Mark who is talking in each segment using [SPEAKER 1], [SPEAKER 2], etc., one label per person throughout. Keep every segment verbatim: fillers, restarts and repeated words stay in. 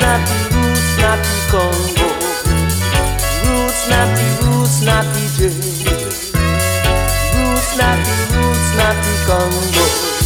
[SPEAKER 1] not the roots, not the Congo. Roots not the roots, not the J. Roots not the roots, not the Congo.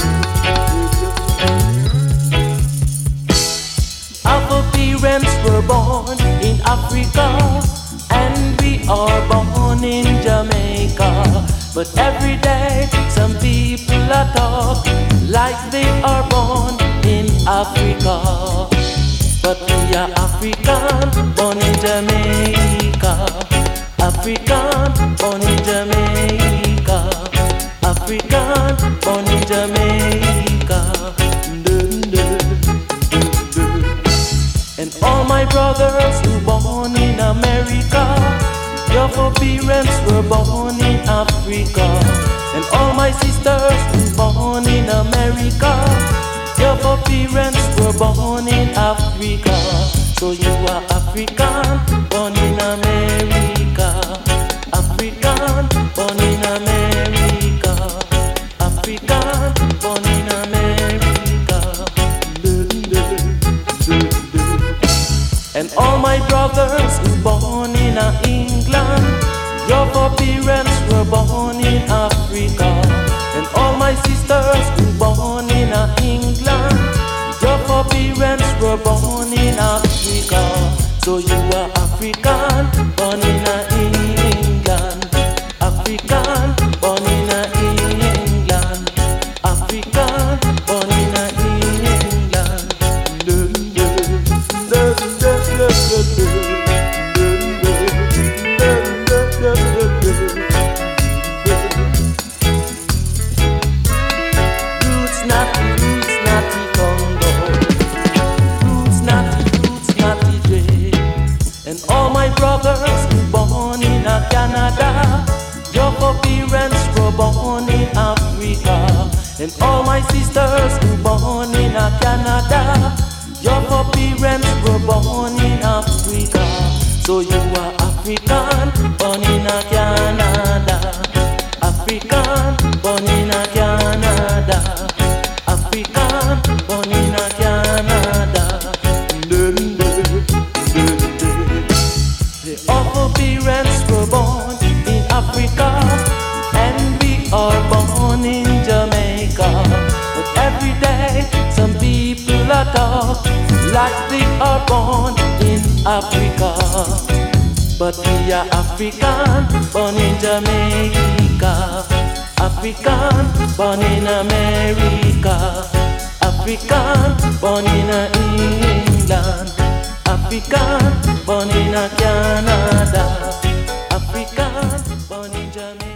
[SPEAKER 1] Our parents were born in Africa, and we are born in Jamaica. But every day some people are talk like they are born in Africa. But we are African, born in Jamaica. African, born in Jamaica. African, born in Jamaica. Dun, dun, dun, dun. And all my brothers who born in America, your four parents were born in Africa. And all my sisters who born in America, your four parents were born in Africa. So you are African, born in America. African, born in America. African, born in America. Dun, dun, dun, dun. And all my brothers who born in England, your four parents were born in Africa. And all my sisters who born in England, your four parents were born in Africa. So you are African, born in England. African, born in England. African, born in England. Dun, dun, dun, dun, dun, dun. And all my brothers who born in Canada, your four parents were born in Africa. And all my sisters who born in Canada, your four parents were born in Africa. So you are African, born in Canada. African, born in Canada. African, born in Canada. Dun, dun, dun, dun. All four parents were born in Africa, and we are born in Jamaica. But every day some people are talk like they are born in Africa. But we are African, born in Jamaica. African, born in America. African, born in England. African, born in Canada. African, born in Jamaica.